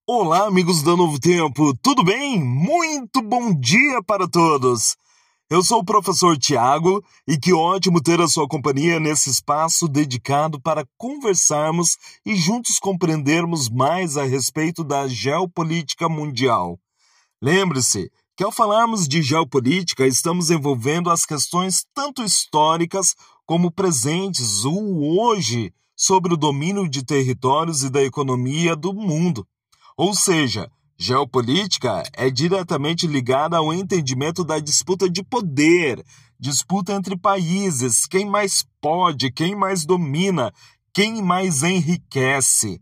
Olá, amigos da Novo Tempo, tudo bem? Muito bom dia para todos! Eu sou o professor Tiago e que ótimo ter a sua companhia nesse espaço dedicado para conversarmos e juntos compreendermos mais a respeito da geopolítica mundial. Lembre-se que ao falarmos de geopolítica, estamos envolvendo as questões tanto históricas como presentes, o hoje, sobre o domínio de territórios e da economia do mundo. Ou seja, geopolítica é diretamente ligada ao entendimento da disputa de poder, disputa entre países, quem mais pode, quem mais domina, quem mais enriquece.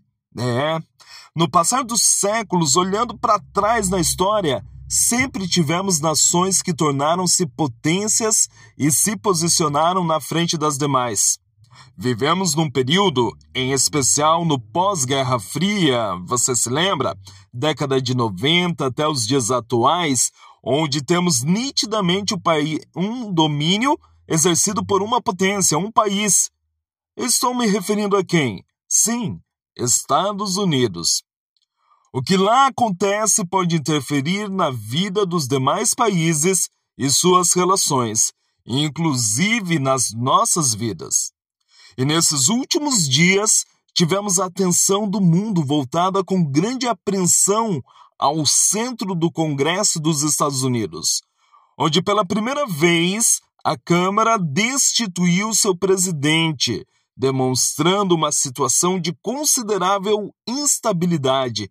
No passar dos séculos, olhando para trás na história, sempre tivemos nações que tornaram-se potências e se posicionaram na frente das demais. Vivemos num período, em especial no pós-Guerra Fria, você se lembra? Década de 90 até os dias atuais, onde temos nitidamente um domínio exercido por uma potência, um país. Estou me referindo a quem? Sim, Estados Unidos. O que lá acontece pode interferir na vida dos demais países e suas relações, inclusive nas nossas vidas. E nesses últimos dias, tivemos a atenção do mundo voltada com grande apreensão ao centro do Congresso dos Estados Unidos, onde pela primeira vez a Câmara destituiu seu presidente, demonstrando uma situação de considerável instabilidade.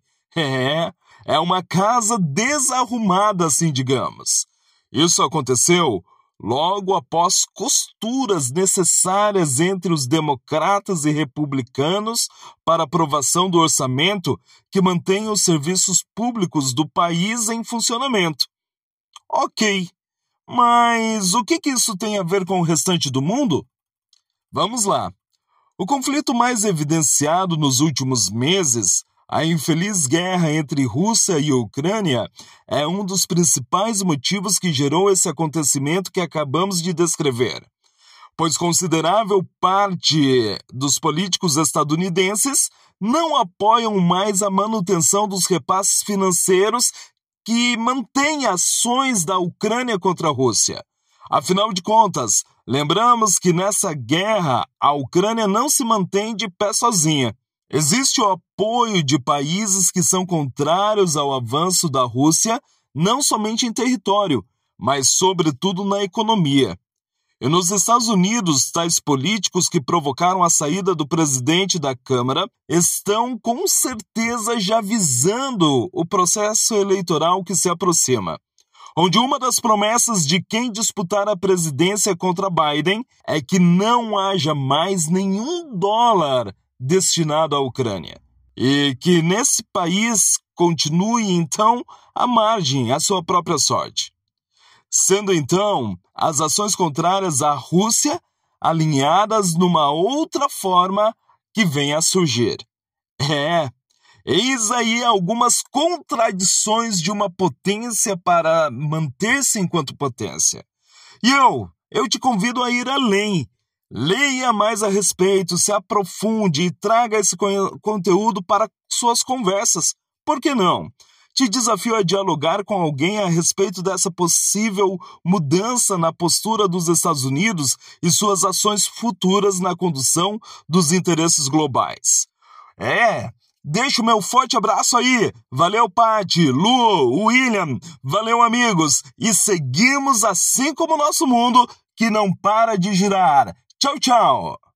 É uma casa desarrumada, assim digamos. Isso aconteceu logo após costuras necessárias entre os democratas e republicanos para aprovação do orçamento que mantém os serviços públicos do país em funcionamento. Ok, mas o que isso tem a ver com o restante do mundo? Vamos lá. O conflito mais evidenciado nos últimos meses, a infeliz guerra entre Rússia e Ucrânia, é um dos principais motivos que gerou esse acontecimento que acabamos de descrever, pois considerável parte dos políticos estadunidenses não apoiam mais a manutenção dos repasses financeiros que mantêm ações da Ucrânia contra a Rússia. Afinal de contas, lembramos que nessa guerra a Ucrânia não se mantém de pé sozinha. Existe o apoio de países que são contrários ao avanço da Rússia, não somente em território, mas sobretudo na economia. E nos Estados Unidos, tais políticos que provocaram a saída do presidente da Câmara estão com certeza já visando o processo eleitoral que se aproxima, onde uma das promessas de quem disputar a presidência contra Biden é que não haja mais nenhum dólar destinado à Ucrânia, e que nesse país continue, então, à margem, à sua própria sorte. Sendo, então, as ações contrárias à Rússia alinhadas numa outra forma que vem a surgir. Eis aí algumas contradições de uma potência para manter-se enquanto potência. E eu te convido a ir além. Leia mais a respeito, se aprofunde e traga esse conteúdo para suas conversas. Por que não? Te desafio a dialogar com alguém a respeito dessa possível mudança na postura dos Estados Unidos e suas ações futuras na condução dos interesses globais. Deixo o meu forte abraço aí. Valeu, Paty, Lu, William. Valeu, amigos. E seguimos assim como o nosso mundo, que não para de girar. Tchau, tchau!